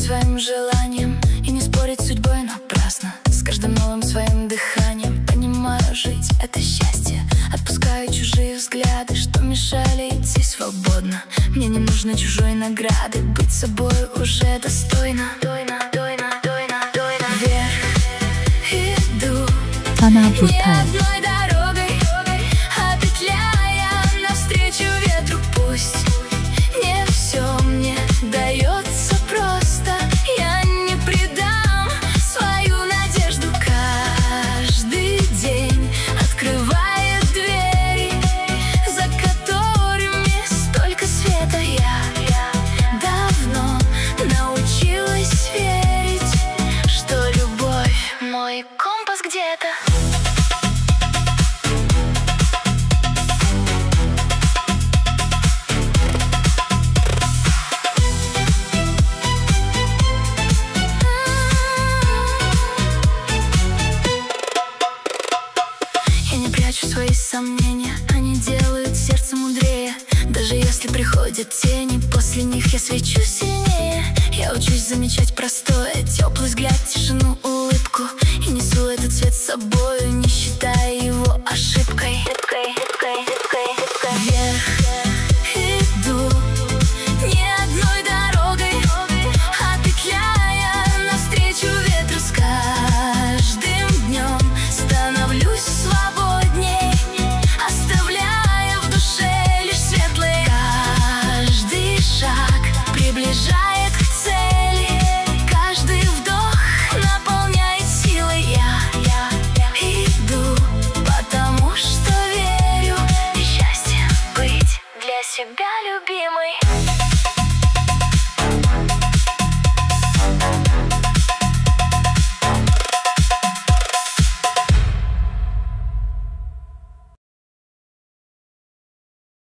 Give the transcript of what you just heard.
своим желаниям и не спорить с судьбой напрасно. С каждым новым своим дыханием понимаю, жить — это счастье. Отпускаю чужие взгляды, что мешали идти свободно. Мне не нужно чужой награды, быть собой уже достойно. Вверх иду, ни одной дорогой, а петляя навстречу ветру. Пусть не все мне дается просто, я не предам свою надежду. Каждый день открывает двери, за которыми столько света. Я давно научилась верить, что любовь — мой компас где-то. Я не прячу свои сомнения, они делают сердце мудрее. Даже если приходят тени, после них я свечу сильнее. Я учусь замечать простое, теплый взгляд, тишину, улыбку, и несу этот свет с собою, не считая его ошибкой. Вверх иду, ни одной дорогой, а петляя навстречу ветру. С каждым днем становлюсь свободней, оставляя в душе лишь светлое. Каждый шаг приближает к цели, каждый вдох наполняет силой. Я иду, потому что верю, счастье быть для себя любимой.